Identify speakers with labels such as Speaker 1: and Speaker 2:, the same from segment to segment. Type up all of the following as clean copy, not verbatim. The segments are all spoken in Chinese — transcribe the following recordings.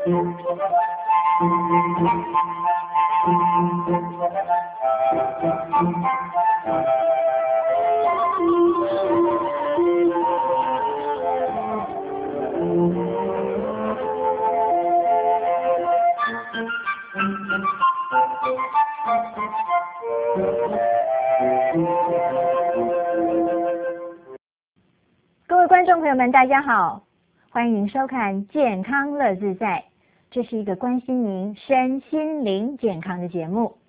Speaker 1: 各位观众朋友们，大家好，欢迎收看健康乐自在，这是一个关心您身心灵健康的节目。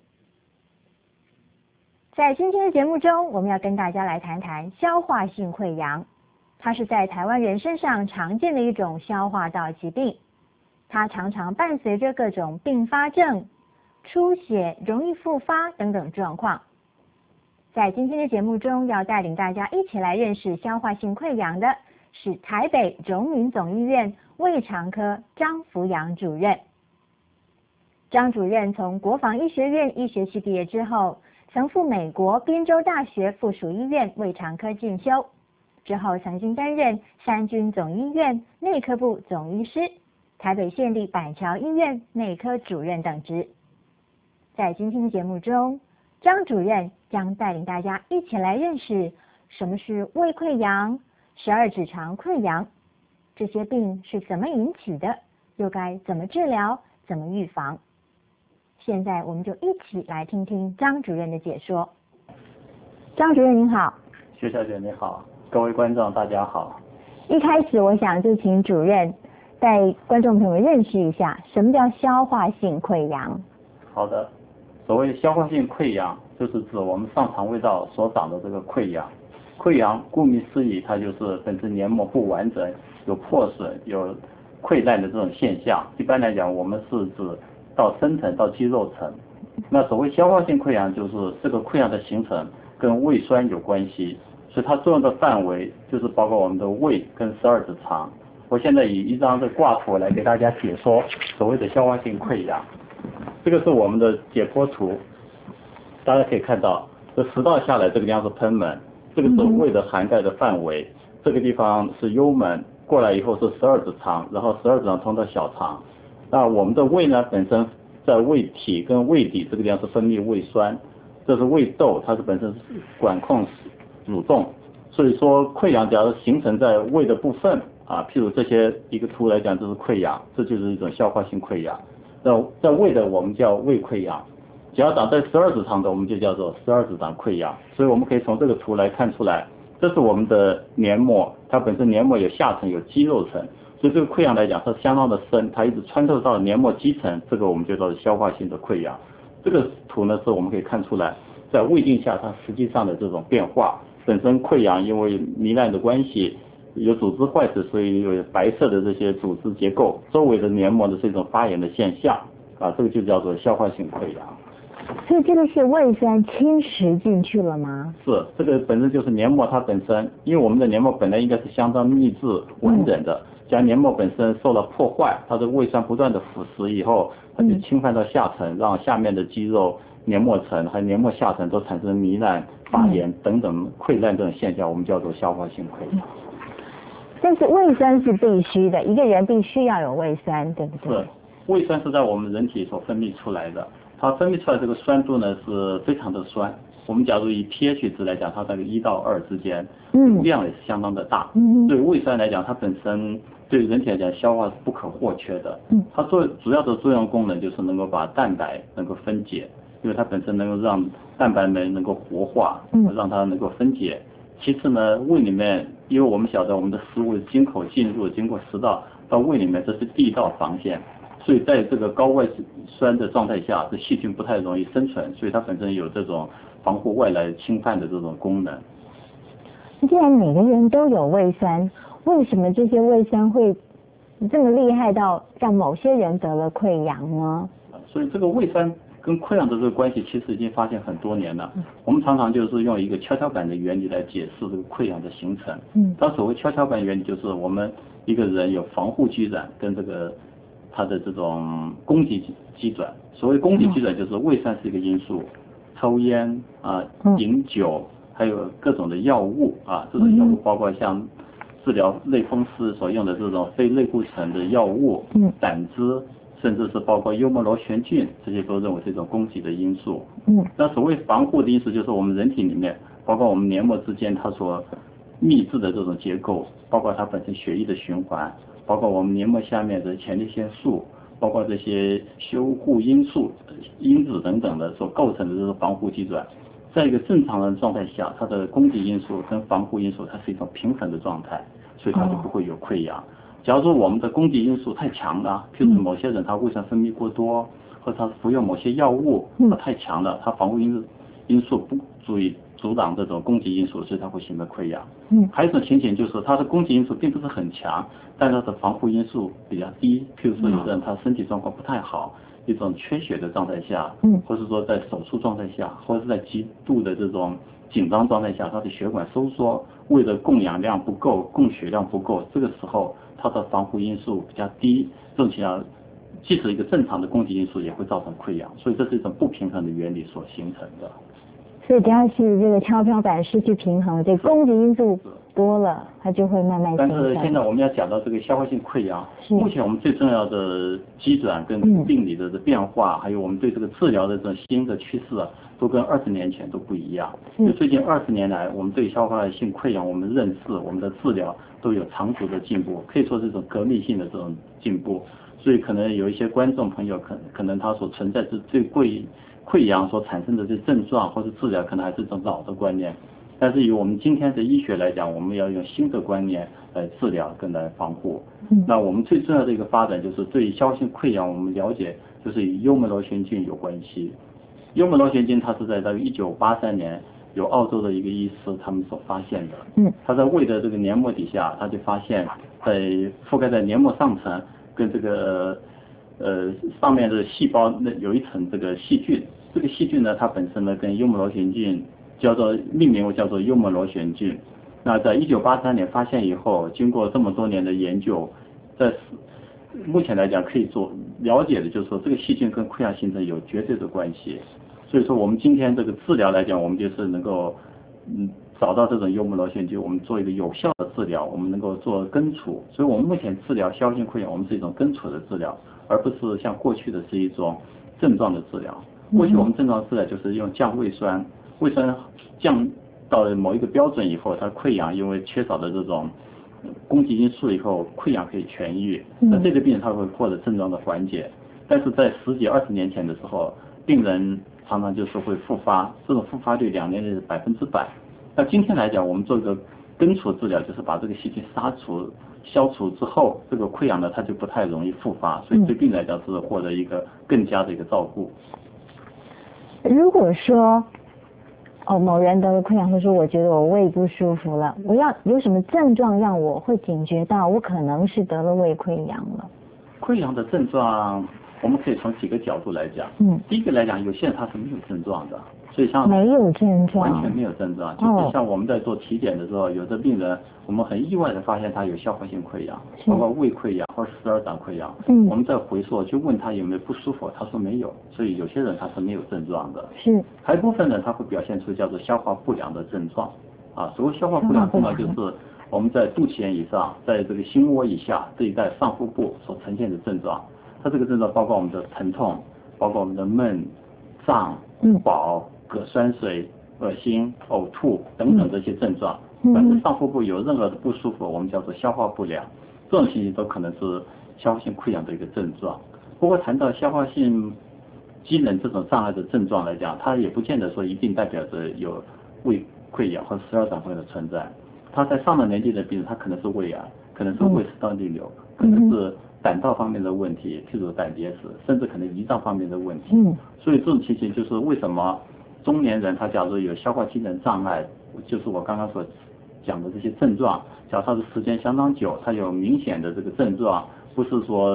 Speaker 1: 在今天的节目中，我们要跟大家来谈谈消化性溃疡，它是在台湾人身上常见的一种消化道疾病，它常常伴随着各种并发症、出血、容易复发等等状况。在今天的节目中，要带领大家一起来认识消化性溃疡的是台北荣民总医院胃肠科张福阳主任。张主任从国防医学院医学系毕业之后，曾赴美国宾州大学附属医院胃肠科进修，之后曾经担任三军总医院内科部总医师、台北县立板桥医院内科主任等职。在今天的节目中，张主任将带领大家一起来认识什么是胃溃疡、十二指肠溃疡，这些病是怎么引起的，又该怎么治疗、怎么预防。现在我们就一起来听听张主任的解说。张主任您好。
Speaker 2: 薛小姐你好，各位观众大家好。
Speaker 1: 一开始我想就请主任带观众朋友们认识一下什么叫消化性溃疡。
Speaker 2: 好的，所谓消化性溃疡，就是指我们上肠胃道所长的这个溃疡。溃疡顾名思义，它就是本身黏膜不完整、有破损、有溃烂的这种现象。一般来讲，我们是指到深层到肌肉层。那所谓消化性溃疡，就是这个溃疡的形成跟胃酸有关系，所以它作用的范围就是包括我们的胃跟12指肠。我现在以一张的挂图来给大家解说所谓的消化性溃疡。这个是我们的解剖图，大家可以看到，这食道下来这个地方是贲门，这个是胃的涵盖的范围，这个地方是幽门，过来以后是12指肠，然后12指肠通到小肠。那我们的胃呢，本身在胃体跟胃底这个地方是分泌胃酸，这是胃窦，它是本身是管控蠕动，所以说溃疡假如形成在胃的部分啊，譬如这些一个图来讲，这是溃疡，这就是一种消化性溃疡。在胃的我们叫胃溃疡，只要长在12指肠的我们就叫做12指肠溃疡。所以我们可以从这个图来看出来，这是我们的黏膜，它本身黏膜有下层有肌肉层，所以这个溃疡来讲它相当的深，它一直穿透到黏膜基层，这个我们就叫做消化性的溃疡。这个图呢是我们可以看出来在胃镜下它实际上的这种变化，本身溃疡因为糜烂的关系有组织坏死，所以有白色的这些组织结构，周围的黏膜的是一种发炎的现象啊，这个就叫做消化性溃疡。
Speaker 1: 所以这个是胃酸侵蚀进去了吗？
Speaker 2: 是，这个本身就是黏膜它本身，因为我们的黏膜本来应该是相当密致完整的，假如黏膜本身受了破坏，它的胃酸不断的腐蚀以后，它就侵犯到下层，让下面的肌肉、黏膜层还有黏膜下层都产生糜烂、发炎等等溃烂这种现象，我们叫做消化性溃疡。
Speaker 1: 但是胃酸是必须的，一个人必须要有胃酸，对不对？
Speaker 2: 是，胃酸是在我们人体所分泌出来的，它分泌出来这个酸度呢是非常的酸。我们假如以 pH 值来讲，它在1到2之间，量也是相当的大。对胃酸来讲，它本身对人体来讲消化是不可或缺的。它主要的作用功能就是能够把蛋白能够分解，因为它本身能够让蛋白酶能够活化，让它能够分解。其次呢，胃里面，因为我们晓得我们的食物经口进入，经过食道到胃里面，这是第一道防线，所以在这个高胃酸的状态下，这细菌不太容易生存，所以它本身有这种防护外来侵犯的这种功能。
Speaker 1: 既然每个人都有胃酸，为什么这些胃酸会这么厉害到让某些人得了溃疡呢？
Speaker 2: 所以这个胃酸跟溃疡的这个关系其实已经发现很多年了。我们常常就是用一个跷跷板的原理来解释这个溃疡的形成。它所谓跷跷板原理就是我们一个人有防护机转跟这个它的这种攻击机转。所谓攻击机转就是胃酸是一个因素，抽烟啊、饮酒，还有各种的药物啊，这种药物包括像治疗类风湿所用的这种非类固醇的药物，胆汁，甚至是包括幽门螺旋菌，这些都认为是一种供给的因素。那所谓防护的因素，就是我们人体里面，包括我们黏膜之间它所密制的这种结构，包括它本身血液的循环，包括我们黏膜下面的前列腺素，包括这些修护因素、因子等等的所构成的这个防护机转。在一个正常的状态下，它的供给因素跟防护因素它是一种平衡的状态，所以它就不会有溃疡。假如说我们的供给因素太强了，譬如某些人他胃酸分泌过多，或者他服用某些药物它太强了，他防护因素不足以阻挡这种供给因素，所以它会形成溃疡。还有一种情形就是它的供给因素并不是很强，但它的防护因素比较低，譬如说有的人他身体状况不太好，一种缺血的状态下，或是说在手术状态下，或者是在极度的这种紧张状态下，它的血管收缩，胃的供氧量不够，供血量不够，这个时候它的防护因素比较低，这种情况即使一个正常的供给因素也会造成溃疡，所以这是一种不平衡的原理所形成的。
Speaker 1: 所以只要是这个跷跷板失去平衡，这供给因素多了，它就会慢慢形成。
Speaker 2: 但是现在我们要讲到这个消化性溃疡，目前我们最重要的机转跟病理的变化，还有我们对这个治疗的这种新的趋势啊，都跟20年前都不一样。就最近20年来，我们对消化性溃疡我们认识、我们的治疗都有长足的进步，可以说是一种革命性的这种进步。所以可能有一些观众朋友可能他所存在是对溃疡所产生的这症状或者治疗可能还是一种老的观念，但是以我们今天的医学来讲，我们要用新的观念来治疗跟来防护。那我们最重要的一个发展就是对于消化性溃疡，我们了解就是与幽门螺旋菌有关系。幽门螺旋菌它是在大约1983年由澳洲的一个医师他们所发现的。他在胃的这个黏膜底下，他就发现在覆盖在黏膜上层跟这个上面的细胞那有一层这个细菌，这个细菌呢，它本身呢跟幽门螺旋菌命名为叫做幽门螺旋菌。那在1983年发现以后，经过这么多年的研究，在目前来讲可以了解的就是说，这个细菌跟溃疡形成有绝对的关系。所以说我们今天这个治疗来讲，我们就是能够找到这种幽门螺旋菌，我们做一个有效的治疗，我们能够做根除。所以我们目前治疗消化性溃疡，我们是一种根除的治疗，而不是像过去的是一种症状的治疗。过去我们症状治疗就是用降胃酸，胃酸降到了某一个标准以后，它溃疡因为缺少的这种供给因素以后，溃疡可以痊愈，那这个病人他会获得症状的缓解。但是在10几20年前的时候，病人常常就是会复发，这种复发率2年内是100%。那今天来讲，我们做一个根除治疗，就是把这个细菌消除之后，这个溃疡呢它就不太容易复发，所以对病人来讲是获得一个更加的一个照顾。
Speaker 1: 如果说某人得了溃疡，或者说我觉得我胃不舒服了，我要有什么症状让我会警觉到我可能是得了胃溃疡了？
Speaker 2: 溃疡的症状我们可以从几个角度来讲。第一个来讲，有些人他是没有症状的，所以像
Speaker 1: 没有症状，
Speaker 2: 完全没有症状，就是像我们在做体检的时候，有的病人我们很意外的发现他有消化性溃疡，包括胃溃疡或者十二指溃疡。我们在回溯就问他有没有不舒服，他说没有，所以有些人他是没有症状的。还有一部分人他会表现出叫做消化不良的症状。所谓消化不良症状就是我们在肚脐眼以上，在这个心窝以下这一带上腹部所呈现的症状。它这个症状包括我们的疼痛，包括我们的闷、胀、饱、嗝酸水、恶心、呕吐等等这些症状。凡是上腹部有任何的不舒服，我们叫做消化不良，这种情形都可能是消化性溃疡的一个症状。不过谈到消化性机能这种障碍的症状来讲，它也不见得说一定代表着有胃溃疡或者十二指溃疡的存在。它在上了年纪的病人，他可能是胃癌，可能是胃食道逆流，可能是胆道方面的问题，譬如胆结石，甚至可能胰脏方面的问题。所以这种情形就是为什么中年人他假如有消化机能障碍，就是我刚刚所讲的这些症状，假如他的时间相当久，他有明显的这个症状，不是说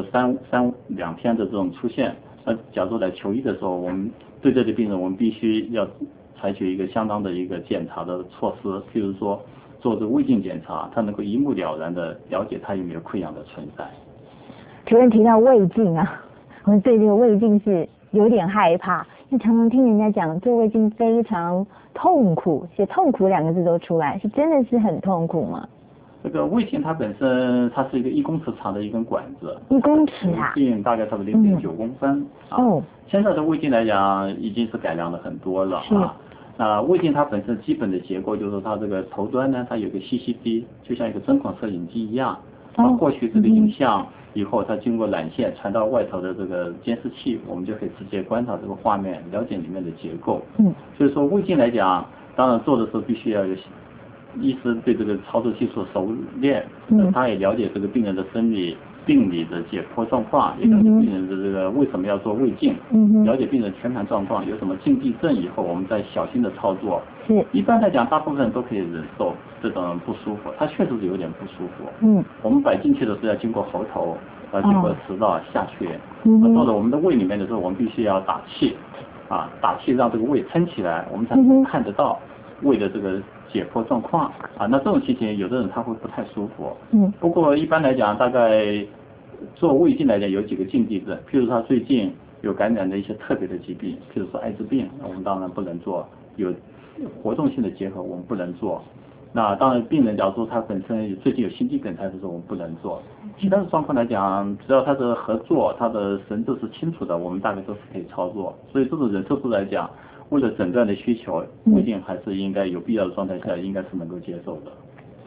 Speaker 2: 2天的这种出现。假如来求医的时候，我们对这类病人，我们必须要采取一个相当的一个检查的措施，譬如说做这个胃镜检查，他能够一目了然的了解他有没有溃疡的存在。
Speaker 1: 主任提到胃镜啊，我们对这个胃镜是有点害怕，因为常常听人家讲做胃镜非常痛苦，写痛苦2个字都出来，是真的是很痛苦吗？
Speaker 2: 这个胃镜它本身它是一个1公尺长的一根管子
Speaker 1: ，1公尺啊，
Speaker 2: 径大概差不多0.9公分啊。
Speaker 1: 哦，
Speaker 2: 现在的胃镜来讲已经是改良了很多了啊。那胃镜它本身基本的结构就是它这个头端呢，它有个 CCD， 就像一个针孔摄影机一样，它获取这个影像以后，它经过缆线传到外头的这个监视器，我们就可以直接观察这个画面，了解里面的结构。所以说胃镜来讲，当然做的时候必须要有医师对这个操作技术熟练，他也了解这个病人的生理病理的解剖状况，也了解病人的这个为什么要做胃镜，了解病人全盘状况，有什么禁忌症以后，我们再小心的操作。一般来讲，大部分人都可以忍受这种不舒服，他确实是有点不舒服。我们摆进去的时候要经过喉头，经过食道下去，到了我们的胃里面的时候，我们必须要打气，打气让这个胃撑起来，我们才能看得到胃的这个解剖状况啊。那这种情形，有的人他会不太舒服。不过一般来讲，大概做胃镜来讲有几个禁忌症，譬如他最近有感染的一些特别的疾病，譬如说艾滋病，我们当然不能做；有活动性的结核，我们不能做。那当然，病人假如说他本身最近有心肌梗塞的时候，我们不能做。其他的状况来讲，只要他的合作，他的神志是清楚的，我们大概都是可以操作。所以这种忍受度来讲，为了诊断的需求，胃镜还是应该有必要的状态下，应该是能够接受的。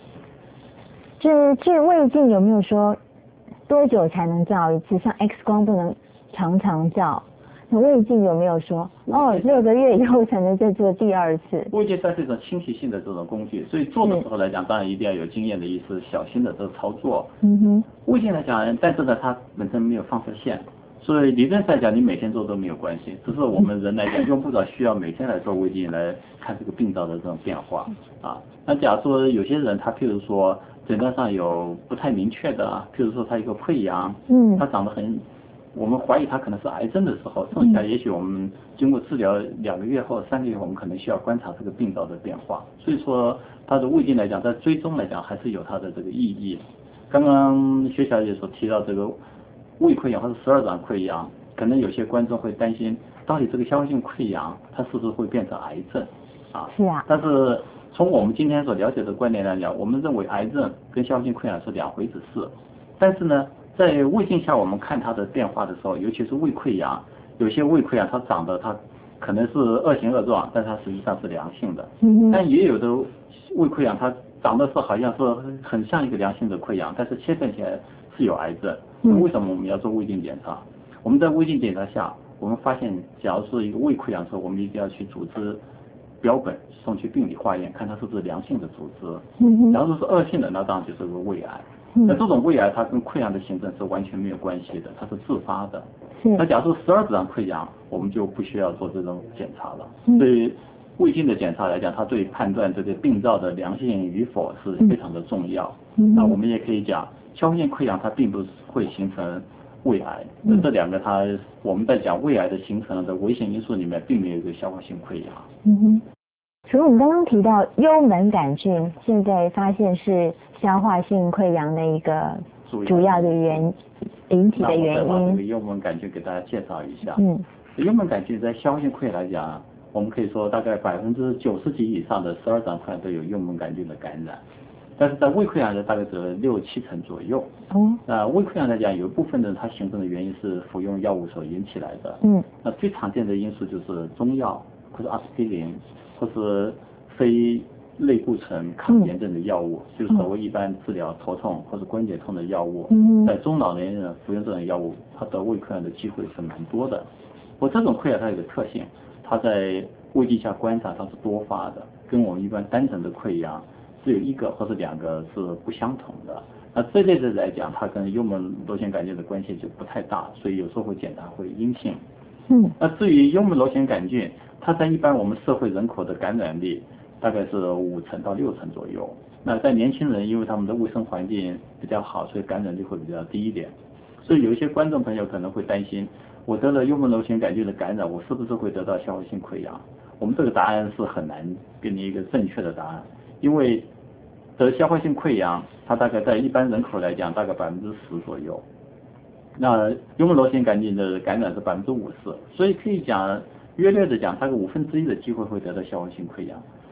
Speaker 1: 这胃镜有没有说多久才能照一次？像 X 光不能常常照，那胃镜有没有说6个月以后才能再做第2次？
Speaker 2: 胃镜它是一种侵袭性的这种工具，所以做的时候来讲，当然一定要有经验的医师，小心的这个操作。胃镜来讲，但是呢，它本身没有放射线，所以理论上讲，你每天做都没有关系。只是我们人来讲，用不着需要每天来做胃镜来看这个病灶的这种变化啊。那假如说有些人他譬如说诊断上有不太明确的，譬如说他一个溃疡，他长得很，我们怀疑他可能是癌症的时候，剩下也许我们经过治疗2个月或3个月，我们可能需要观察这个病灶的变化。所以说，它的胃镜来讲，在追踪来讲还是有它的这个意义。刚刚薛小姐所提到这个胃溃疡或者12指肠溃疡，可能有些观众会担心，到底这个消化性溃疡它是不是会变成癌症啊？
Speaker 1: 是啊。
Speaker 2: 但是从我们今天所了解的观点来讲，我们认为癌症跟消化性溃疡是2回事。但是呢，在胃镜下我们看它的变化的时候，尤其是胃溃疡，有些胃溃疡它长得它可能是恶形恶状，但它实际上是良性的。但也有的胃溃疡它长得是好像是很像一个良性的溃疡，但是切分起来是有癌症。为什么我们要做胃镜检查？我们在胃镜检查下，我们发现假如是一个胃溃疡的时候，我们一定要去组织标本送去病理化验，看它是不是良性的组织。假如是恶性的，那当然就是个胃癌。那这种胃癌它跟溃疡的形成是完全没有关系的，它是自发的。那假如12指肠溃疡，我们就不需要做这种检查了。所以胃镜的检查来讲，它对判断这个病灶的良性与否是非常的重要。那我们也可以讲，消化性溃疡它并不会形成胃癌。这2个它我们在讲胃癌的形成的危险因素里面，并没有一个消化性溃疡。
Speaker 1: 除了我们刚刚提到幽门杆菌，现在发现是消化性溃疡的一个主要的引起的原因。
Speaker 2: 那我再把这个幽门杆菌给大家介绍一下。幽门杆菌在消化性溃疡来讲，我们可以说大概90%几以上的12指肠溃疡都有幽门杆菌的感染，但是在胃溃疡呢，大概只有6-7成左右。胃溃疡来讲，有一部分的它形成的原因是服用药物所引起来的。那最常见的因素就是中药，或者阿司匹林，或是非类固醇抗炎症的药物，就是所谓一般治疗头痛或者关节痛的药物。在中老年人服用这种药物，他得胃溃疡的机会是蛮多的。不过这种溃疡它有个特性，它在胃镜下观察它是多发的，跟我们一般单纯的溃疡只有1个或者2个是不相同的。那这类的来讲，它跟幽门螺旋杆菌的关系就不太大，所以有时候会检查会阴性。那至于幽门螺旋杆菌，它在一般我们社会人口的感染力大概是5成到6成左右。那在年轻人，因为他们的卫生环境比较好，所以感染率会比较低一点。所以有一些观众朋友可能会担心，我得了幽门螺旋杆菌的感染，我是不是会得到消化性溃疡？我们这个答案是很难给你一个正确的答案，因为得消化性溃疡，它大概在一般人口来讲，大概10%左右。那幽门螺旋杆菌的感染是50%，所以可以讲约略的讲，它有1/5的机会会得到消化性溃疡。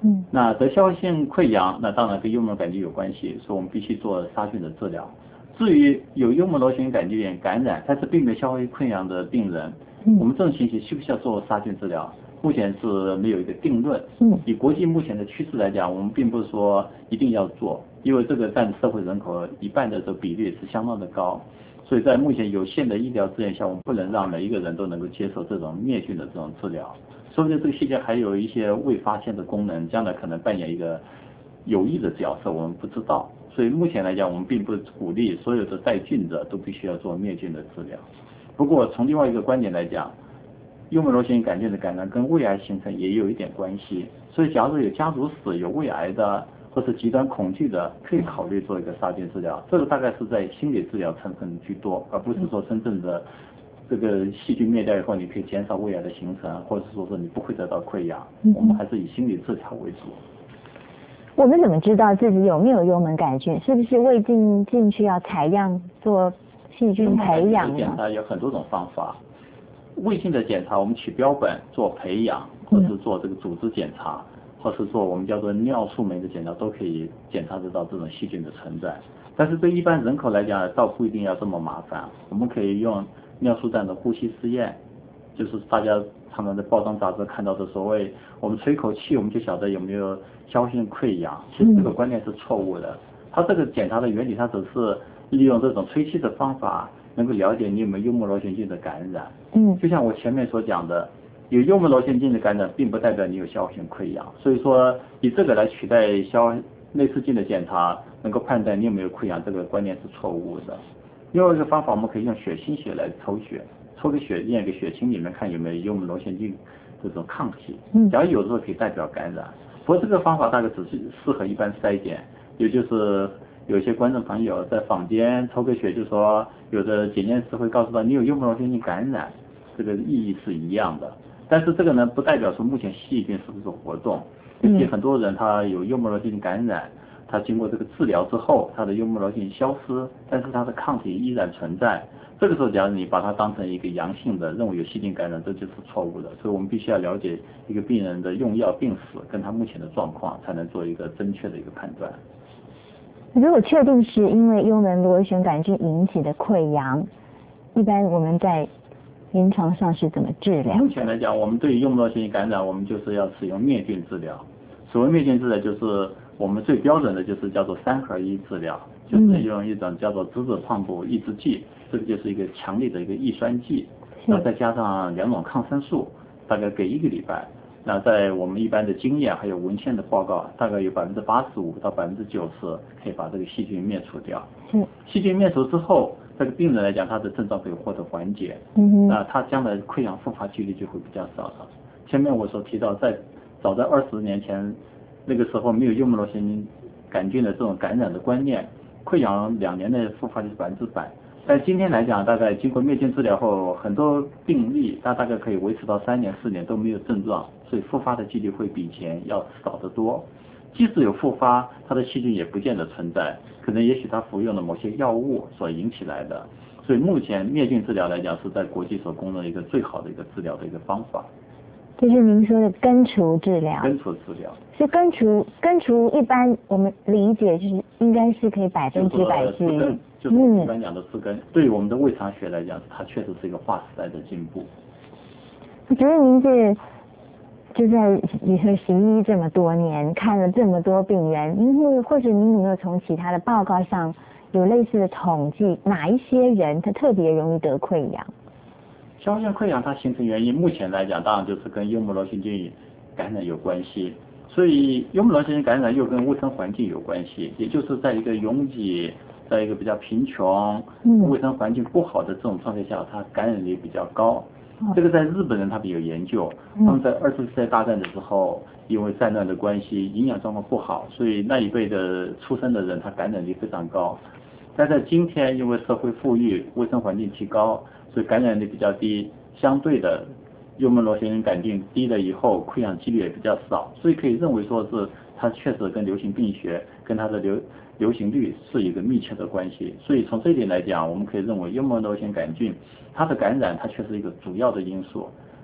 Speaker 2: 那得消化性溃疡，那当然跟幽门杆菌有关系，所以我们必须做杀菌的治疗。至于有幽门螺旋杆菌感染，但是并没有消化性溃疡的病人，我们这种情形需不需要做杀菌治疗？目前是没有一个定论。以国际目前的趋势来讲，我们并不是说一定要做，因为这个占社会人口一半的这个比例是相当的高，所以在目前有限的医疗资源下，我们不能让每一个人都能够接受这种灭菌的这种治疗。说不定这个细菌还有一些未发现的功能，将来可能扮演一个有益的角色，我们不知道。所以目前来讲，我们并不鼓励所有的带菌者都必须要做灭菌的治疗。不过从另外一个观点来讲，幽门螺旋杆菌的感染跟胃癌形成也有一点关系。所以假如有家族史有胃癌的或是极端恐惧的，可以考虑做一个杀菌治疗。这个大概是在心理治疗成分居多，而不是说真正的这个细菌灭掉以后，你可以减少胃癌的形成，或者说是你不会得到溃疡。我们还是以心理治疗为主。
Speaker 1: 我们怎么知道自己有没有幽门杆菌？是不是胃镜进去要采样做细菌培养呢？
Speaker 2: 检查有很多种方法。胃镜的检查，我们取标本做培养，或是做这个组织检查，或是做我们叫做尿素酶的检查，都可以检查得到这种细菌的存在。但是对一般人口来讲，倒不一定要这么麻烦。我们可以用尿素站的呼吸试验，就是大家常常在报章杂志看到的所谓我们吹口气我们就晓得有没有消化性溃疡，其实这个观念是错误的。它这个检查的原理，它只是利用这种吹气的方法，能够了解你有没有幽门螺旋菌的感染。就像我前面所讲的，有幽门螺旋菌的感染，并不代表你有消化性溃疡。所以说，以这个来取代内视镜的检查，能够判断你有没有溃疡，这个观念是错误的。另外一个方法，我们可以用血清学来抽血，抽个血验个血清里面看有没有幽门螺旋菌这种抗体。假如有的时候可以代表感染。不过这个方法大概只是适合一般筛检，也就是有些观众朋友在坊间抽个血，就说有的检验师会告诉他你有幽门螺旋菌感染，这个意义是一样的。但是这个呢，不代表说目前细菌是不是活动。尤其很多人他有幽门螺旋菌感染，他经过这个治疗之后，他的幽门螺旋菌消失，但是他的抗体依然存在。这个时候，假如你把它当成一个阳性的，认为有细菌感染，这就是错误的。所以我们必须要了解一个病人的用药病史跟他目前的状况，才能做一个正确的一个判断。
Speaker 1: 如果确定是因为幽门螺旋杆菌引起的溃疡，一般我们在临床上是怎么治疗？
Speaker 2: 目前来讲，我们对于幽门螺旋菌感染，我们就是要使用灭菌治疗。所谓灭菌治疗，就是我们最标准的就是叫做3合1治疗，就是用一种叫做质子泵补抑制剂，这个就是一个强力的一个抑酸剂，然后再加上2种抗生素，大概给1个礼拜。那在我们一般的经验还有文献的报告，大概有85%到90%可以把这个细菌灭除掉。细菌灭除之后，这个病人来讲，他的症状可以获得缓解。那他将来溃疡复发几率就会比较少了。前面我所提到，早在20年前，那个时候没有幽门螺旋杆菌的这种感染的观念，溃疡2年内复发率是100%。但今天来讲，大概经过灭菌治疗后，很多病例大概可以维持到3年4年都没有症状，所以复发的几率会比以前要少得多。即使有复发，它的细菌也不见得存在，可能也许它服用了某些药物所引起来的。所以目前灭菌治疗来讲，是在国际所公认一个最好的一个治疗的一个方法。
Speaker 1: 就是您说的根除治疗。
Speaker 2: 根除治疗。
Speaker 1: 是根除一般我们理解就是应该是可以100%治愈。
Speaker 2: 就是我们一般讲的治根。对于我们的胃肠学来讲，它确实是一个划时代的进步。
Speaker 1: 我觉得您就在你说行医这么多年，看了这么多病人，或者您有没有从其他的报告上有类似的统计，哪一些人他特别容易得溃疡？
Speaker 2: 消化性溃疡它形成原因，目前来讲当然就是跟幽门螺旋菌感染有关系。所以幽门螺旋菌感染又跟卫生环境有关系，也就是在一个拥挤，在一个比较贫穷、卫生环境不好的这种状态下，它感染力比较高。这个在日本人他们有研究，他们在20次世界大战的时候，因为战乱的关系，营养状况不好，所以那一辈的出生的人他感染力非常高。但在今天，因为社会富裕，卫生环境提高，所以感染力比较低，相对的幽门螺旋菌杆菌低了以后，溃疡几率也比较少，所以可以认为说是它确实跟流行病学跟它的流行率是一个密切的关系。所以从这一点来讲，我们可以认为幽门螺旋杆菌它的感染它却是一个主要的因素。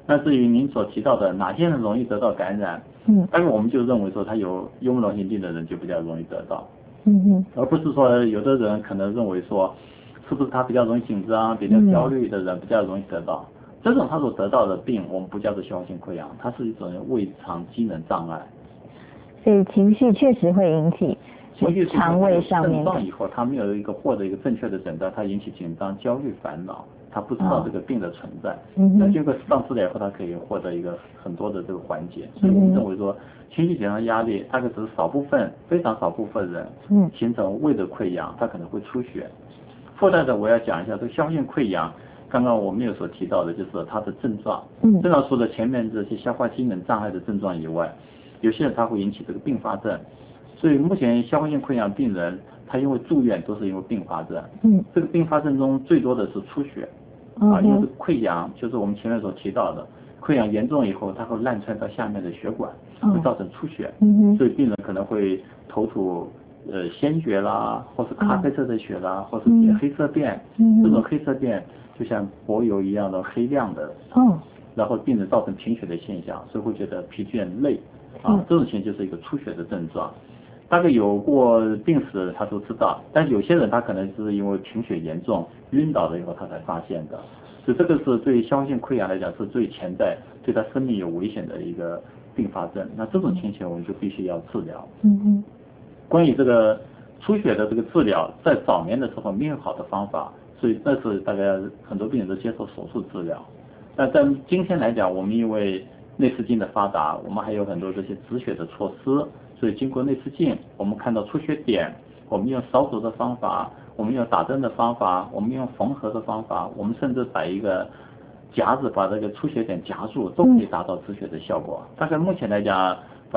Speaker 2: 那至于您所提到的哪些人容易得到感染，但是我们就认为说他有幽门螺旋病的人就比较容易得到，而不是说有的人可能认为说是不是他比较容易紧张、比较焦虑的人比较容易得到，这种他所得到的病我们不叫做消化性溃疡，它是一种胃肠机能障碍。
Speaker 1: 所以情绪确实会引起肠胃上面
Speaker 2: 症状以后，他没有获得一个正确的诊断，他引起紧张、焦虑、烦恼，他不知道这个病的存在。那经过适当治疗以后，他可以获得一个很多的这个缓解。所以我们认为说，情绪紧张、压力大概只是少部分、非常少部分人形成胃的溃疡，他可能会出血。附带的我要讲一下这个消化性溃疡。刚刚我们有所提到的就是它的症状，症状除了前面这些消化机能障碍的症状以外，有些人他会引起这个并发症。所以目前消化性溃疡病人他因为住院都是因为并发症，这个并发症中最多的是出血，因为溃疡就是我们前面所提到的，溃疡严重以后它会烂穿到下面的血管，会造成出血，所以病人可能会头吐鲜血啦，或是咖啡色的血啦，或是黑色便，这种黑色便就像柏油一样的黑亮的，然后病人造成贫血的现象，所以会觉得疲倦累，这种情形就是一个出血的症状。大概有过病史的人他都知道，但有些人他可能是因为贫血严重晕倒了以后他才发现的，所以这个是对消化性溃疡来讲是最潜在对他生命有危险的一个并发症。那这种情形我们就必须要治疗。关于这个出血的这个治疗，在早年的时候没有好的方法，所以那是大概很多病人都接受手术治疗。但在今天来讲，我们因为内视镜的发达，我们还有很多这些止血的措施，所以经过内视镜，我们看到出血点，我们用烧灼的方法，我们用打针的方法，我们用缝合的方法，我们甚至把一个夹子把这个出血点夹住，都可以达到止血的效果。大概目前来讲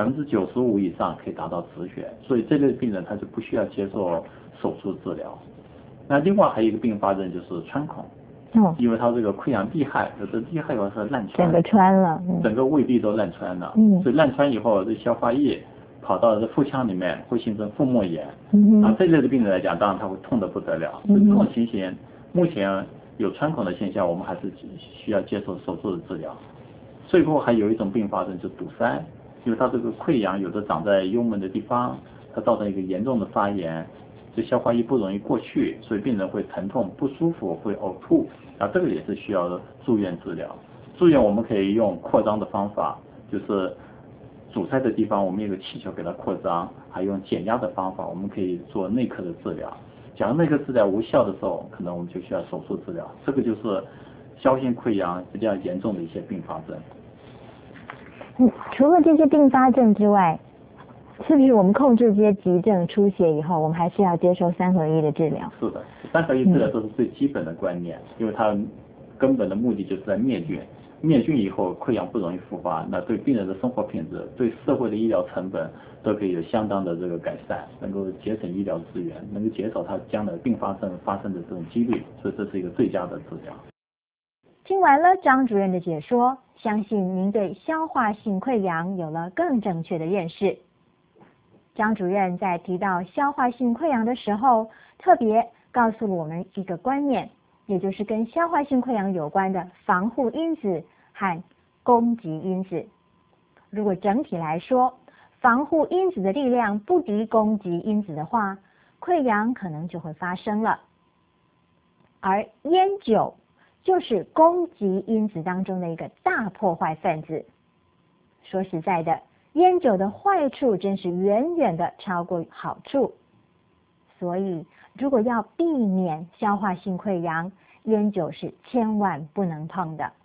Speaker 2: ，95%以上可以达到止血，所以这类病人他就不需要接受手术治疗。那另外还有一个并发症就是穿孔。因为它这个溃疡厉害，有的厉害以后是烂穿，
Speaker 1: 整个穿了，
Speaker 2: 整个胃壁都烂穿了，所以烂穿以后，这消化液跑到这腹腔里面会形成腹膜炎，这类的病人来讲，当然他会痛得不得了。所以这种情形，目前有穿孔的现象，我们还是需要接受手术的治疗。最后还有一种并发症就是堵塞，因为它这个溃疡有的长在幽门的地方，它造成一个严重的发炎，这消化液不容易过去，所以病人会疼痛不舒服，会呕吐。这个也是需要住院治疗。住院我们可以用扩张的方法，就是阻塞的地方我们有个气球给它扩张，还用减压的方法，我们可以做内科的治疗。假如内科治疗无效的时候，可能我们就需要手术治疗。这个就是消化性溃疡比较严重的一些并发症。
Speaker 1: 除了这些并发症之外，是不是我们控制这些急症出血以后，我们还是要接受3合1的治疗？
Speaker 2: 是的，3合1治疗都是最基本的观念，因为它根本的目的就是在灭菌。灭菌以后，溃疡不容易复发，那对病人的生活品质、对社会的医疗成本都可以有相当的这个改善，能够节省医疗资源，能够减少它将来并发症发生的这种几率，所以这是一个最佳的治疗。
Speaker 1: 听完了张主任的解说，相信您对消化性溃疡有了更正确的认识。张主任在提到消化性溃疡的时候，特别告诉了我们一个观念，也就是跟消化性溃疡有关的防护因子和攻击因子。如果整体来说，防护因子的力量不敌攻击因子的话，溃疡可能就会发生了。而烟酒就是攻击因子当中的一个大破坏分子。说实在的，烟酒的坏处真是远远的超过好处，所以如果要避免消化性溃疡，烟酒是千万不能碰的。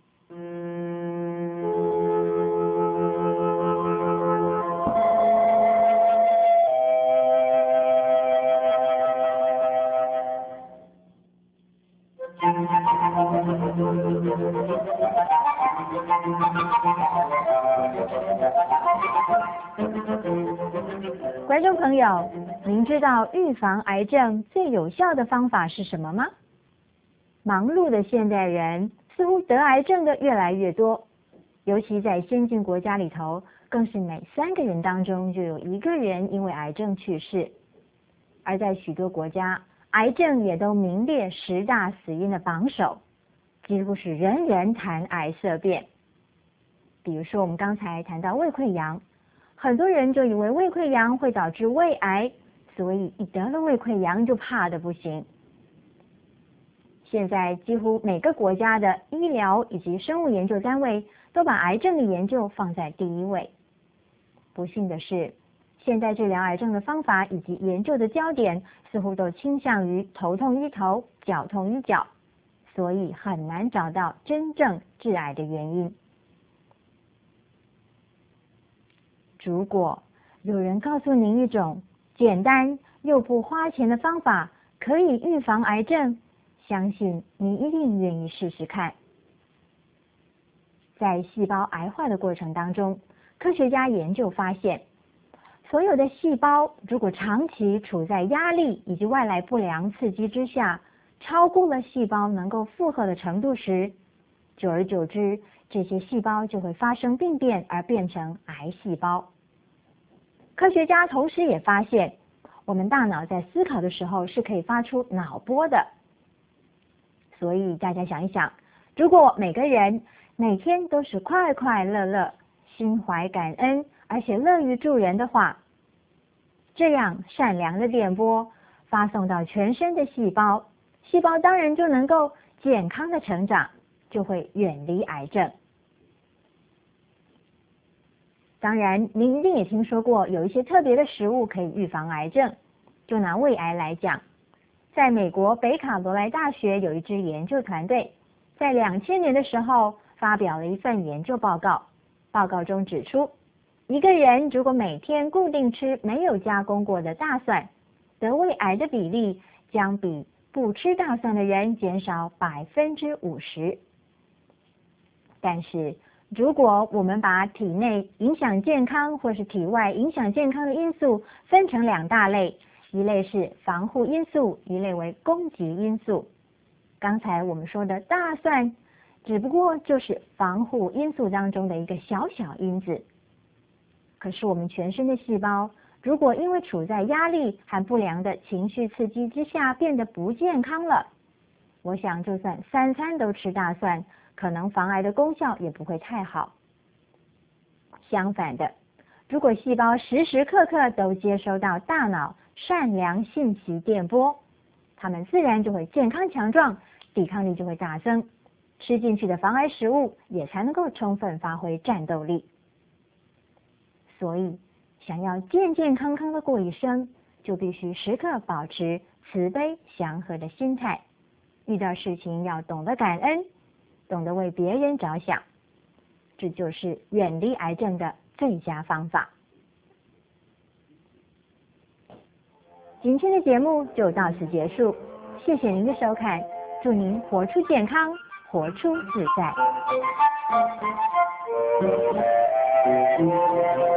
Speaker 1: 观众朋友，您知道预防癌症最有效的方法是什么吗？忙碌的现代人似乎得癌症的越来越多，尤其在先进国家里头，更是每3个人当中就有1个人因为癌症去世。而在许多国家，癌症也都名列10大死因的榜首。 几乎是人人谈癌色变。比如说我们刚才谈到胃溃疡，很多人就以为胃溃疡会导致胃癌，所以一得了胃溃疡就怕得不行。现在几乎每个国家的医疗以及生物研究单位都把癌症的研究放在第一位。不幸的是，现在治疗癌症的方法以及研究的焦点似乎都倾向于头痛医头，脚痛医脚，所以很难找到真正致癌的原因。如果有人告诉您一种简单又不花钱的方法可以预防癌症，相信你一定愿意试试看。在细胞癌化的过程当中，科学家研究发现，所有的细胞如果长期处在压力以及外来不良刺激之下，超过了细胞能够负荷的程度时，久而久之，这些细胞就会发生病变而变成癌细胞。科学家同时也发现，我们大脑在思考的时候是可以发出脑波的。所以大家想一想，如果每个人每天都是快快乐乐、心怀感恩，而且乐于助人的话，这样善良的电波发送到全身的细胞，细胞当然就能够健康的成长，就会远离癌症。当然，您一定也听说过有一些特别的食物可以预防癌症。就拿胃癌来讲，在美国北卡罗来大学有一支研究团队，在2000年的时候发表了一份研究报告。报告中指出，一个人如果每天固定吃没有加工过的大蒜，得胃癌的比例将比不吃大蒜的人减少50%。但是如果我们把体内影响健康或是体外影响健康的因素分成2大类，一类是防护因素，一类为攻击因素。刚才我们说的大蒜只不过就是防护因素当中的一个小小因子。可是我们全身的细胞如果因为处在压力和不良的情绪刺激之下变得不健康了，我想就算3餐都吃大蒜，可能防癌的功效也不会太好。相反的，如果细胞时时刻刻都接收到大脑善良信息电波，它们自然就会健康强壮，抵抗力就会大增，吃进去的防癌食物也才能够充分发挥战斗力。所以想要健健康康的过一生，就必须时刻保持慈悲祥和的心态，遇到事情要懂得感恩，懂得为别人着想，这就是远离癌症的最佳方法。今天的节目就到此结束，谢谢您的收看，祝您活出健康，活出自在。